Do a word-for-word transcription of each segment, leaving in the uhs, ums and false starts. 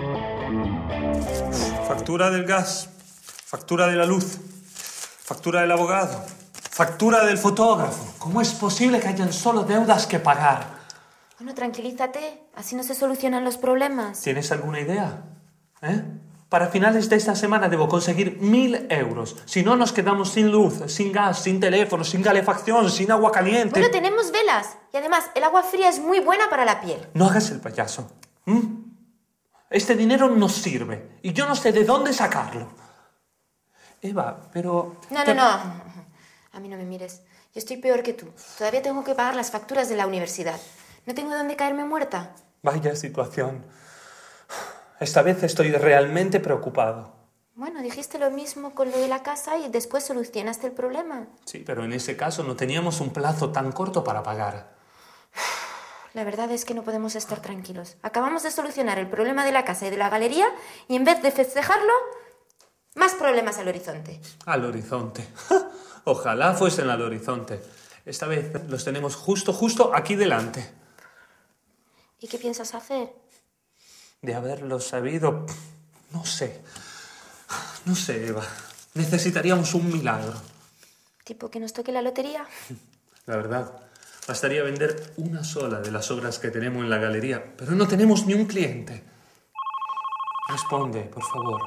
Factura del gas, factura de la luz, factura del abogado, factura del fotógrafo. ¿Cómo es posible que hayan solo deudas que pagar? Bueno, tranquilízate. Así no se solucionan los problemas. ¿Tienes alguna idea? ¿Eh? Para finales de esta semana debo conseguir mil euros. Si no, nos quedamos sin luz, sin gas, sin teléfono, sin calefacción, sin agua caliente. Bueno, tenemos velas. Y además, el agua fría es muy buena para la piel. No hagas el payaso. ¿Mm? Este dinero nos sirve y yo no sé de dónde sacarlo. Eva, pero... No, no, no. A mí no me mires. Yo estoy peor que tú. Todavía tengo que pagar las facturas de la universidad. No tengo dónde caerme muerta. Vaya situación. Esta vez estoy realmente preocupado. Bueno, dijiste lo mismo con lo de la casa y después solucionaste el problema. Sí, pero en ese caso no teníamos un plazo tan corto para pagar. La verdad es que no podemos estar tranquilos. Acabamos de solucionar el problema de la casa y de la galería y en vez de festejarlo, más problemas al horizonte. Al horizonte. Ojalá fuesen al horizonte. Esta vez los tenemos justo, justo aquí delante. ¿Y qué piensas hacer? De haberlo sabido, no sé. No sé, Eva. Necesitaríamos un milagro. ¿Tipo que nos toque la lotería? La verdad, bastaría vender una sola de las obras que tenemos en la galería, pero no tenemos ni un cliente. Responde, por favor.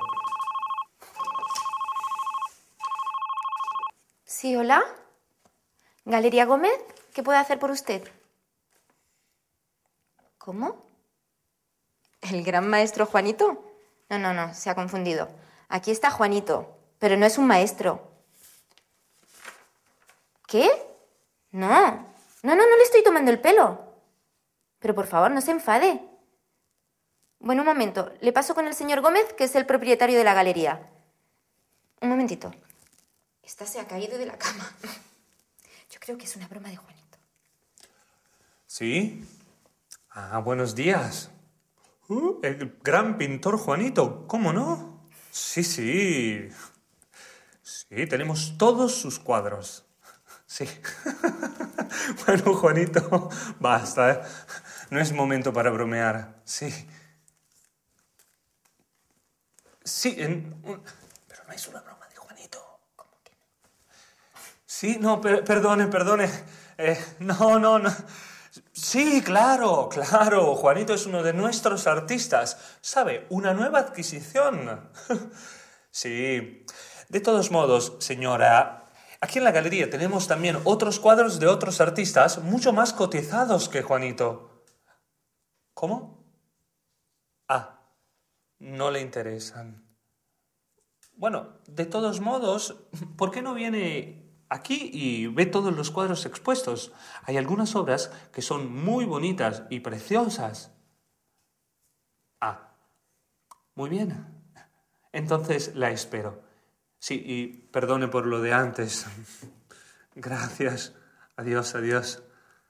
Sí, hola. ¿Galería Gómez? ¿Qué puedo hacer por usted? ¿Cómo? ¿El gran maestro Juanito? No, no, no, se ha confundido. Aquí está Juanito, pero no es un maestro. ¿Qué? No, no, no, no le estoy tomando el pelo. Pero por favor, no se enfade. Bueno, un momento, le paso con el señor Gómez, que es el propietario de la galería. Un momentito. Esta se ha caído de la cama. Yo creo que es una broma de Juanito. ¿Sí? Ah, buenos días. Uh, el gran pintor Juanito, ¿cómo no? Sí, sí. Sí, tenemos todos sus cuadros. Sí. Bueno, Juanito, basta, ¿eh? No es momento para bromear. Sí. Sí, en... pero no es una broma de Juanito. ¿Cómo que no? Sí, no, per perdone, perdone. Eh, no, no, no. Sí, claro, claro. Juanito es uno de nuestros artistas. ¿Sabe? Una nueva adquisición. Sí. De todos modos, señora, aquí en la galería tenemos también otros cuadros de otros artistas mucho más cotizados que Juanito. ¿Cómo? Ah, no le interesan. Bueno, de todos modos, ¿por qué no viene aquí y ve todos los cuadros expuestos? Hay algunas obras que son muy bonitas y preciosas. Ah, muy bien. Entonces la espero. Sí, y perdone por lo de antes. Gracias. Adiós, adiós.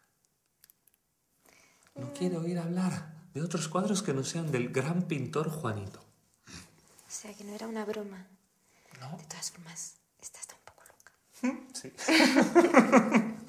No quiero oír hablar de otros cuadros que no sean del gran pintor Juanito. O sea, que no era una broma. ¿No? De todas formas, esta está un poco loca. Sí.